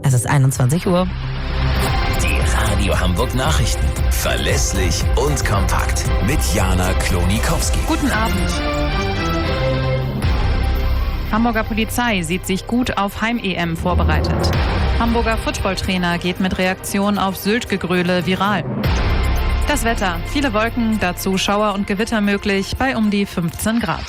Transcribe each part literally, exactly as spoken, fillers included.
Es ist einundzwanzig Uhr. Die Radio Hamburg Nachrichten. Verlässlich und kompakt. Mit Jana Klonikowski. Guten Abend. Hamburger Polizei sieht sich gut auf Heim-E M vorbereitet. Hamburger Footballtrainer geht mit Reaktion auf Sylt-Gegröle viral. Das Wetter. Viele Wolken, dazu Schauer und Gewitter möglich bei um die fünfzehn Grad.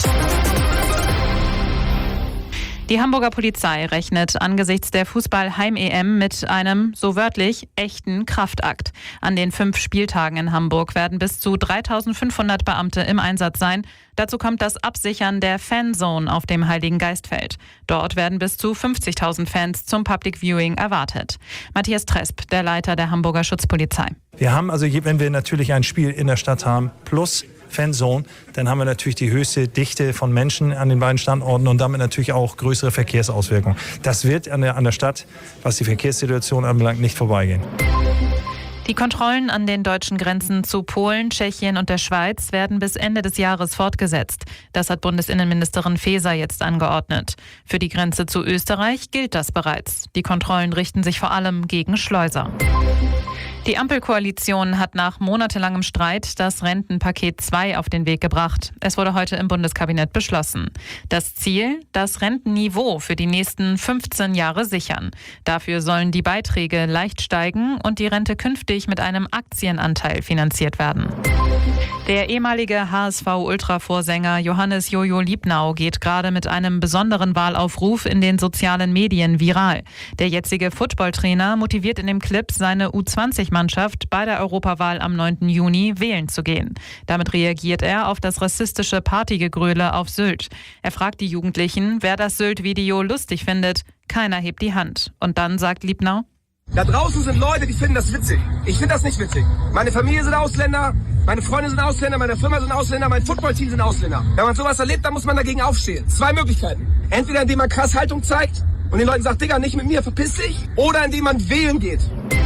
Die Hamburger Polizei rechnet angesichts der Fußball-Heim-E M mit einem, so wörtlich, echten Kraftakt. An den fünf Spieltagen in Hamburg werden bis zu dreitausendfünfhundert Beamte im Einsatz sein. Dazu kommt das Absichern der Fanzone auf dem Heiligengeistfeld. Dort werden bis zu fünfzigtausend Fans zum Public Viewing erwartet. Matthias Tresp, der Leiter der Hamburger Schutzpolizei. Wir haben also, wenn wir natürlich ein Spiel in der Stadt haben, plus Fanzone, dann haben wir natürlich die höchste Dichte von Menschen an den beiden Standorten und damit natürlich auch größere Verkehrsauswirkungen. Das wird an der, an der Stadt, was die Verkehrssituation anbelangt, nicht vorbeigehen. Die Kontrollen an den deutschen Grenzen zu Polen, Tschechien und der Schweiz werden bis Ende des Jahres fortgesetzt. Das hat Bundesinnenministerin Faeser jetzt angeordnet. Für die Grenze zu Österreich gilt das bereits. Die Kontrollen richten sich vor allem gegen Schleuser. Die Ampelkoalition hat nach monatelangem Streit das Rentenpaket zwei auf den Weg gebracht. Es wurde heute im Bundeskabinett beschlossen. Das Ziel, das Rentenniveau für die nächsten fünfzehn Jahre sichern. Dafür sollen die Beiträge leicht steigen und die Rente künftig mit einem Aktienanteil finanziert werden. Der ehemalige H S V-Ultra-Vorsänger Johannes Jojo Liebnau geht gerade mit einem besonderen Wahlaufruf in den sozialen Medien viral. Der jetzige Footballtrainer motiviert in dem Clip seine U zwanzig Mannschaft bei der Europawahl am neunten Juni wählen zu gehen. Damit reagiert er auf das rassistische Partygegröle auf Sylt. Er fragt die Jugendlichen, wer das Sylt-Video lustig findet. Keiner hebt die Hand. Und dann sagt Liebnau: Da draußen sind Leute, die finden das witzig. Ich finde das nicht witzig. Meine Familie sind Ausländer, meine Freunde sind Ausländer, meine Firma sind Ausländer, mein Footballteam sind Ausländer. Wenn man sowas erlebt, dann muss man dagegen aufstehen. Zwei Möglichkeiten. Entweder indem man krass Haltung zeigt und den Leuten sagt, Digga, nicht mit mir, verpiss dich. Oder indem man wählen geht.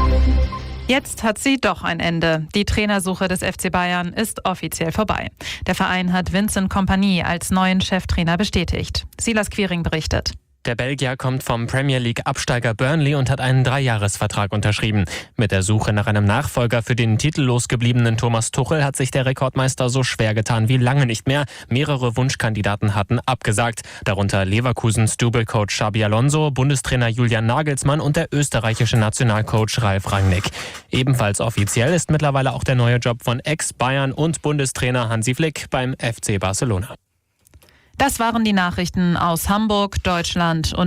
Jetzt hat sie doch ein Ende. Die Trainersuche des F C Bayern ist offiziell vorbei. Der Verein hat Vincent Kompany als neuen Cheftrainer bestätigt. Silas Quiring berichtet. Der Belgier kommt vom Premier League-Absteiger Burnley und hat einen Dreijahresvertrag unterschrieben. Mit der Suche nach einem Nachfolger für den titellos gebliebenen Thomas Tuchel hat sich der Rekordmeister so schwer getan wie lange nicht mehr. Mehrere Wunschkandidaten hatten abgesagt, darunter Leverkusens Double-Coach Xabi Alonso, Bundestrainer Julian Nagelsmann und der österreichische Nationalcoach Ralf Rangnick. Ebenfalls offiziell ist mittlerweile auch der neue Job von Ex-Bayern und Bundestrainer Hansi Flick beim F C Barcelona. Das waren die Nachrichten aus Hamburg, Deutschland und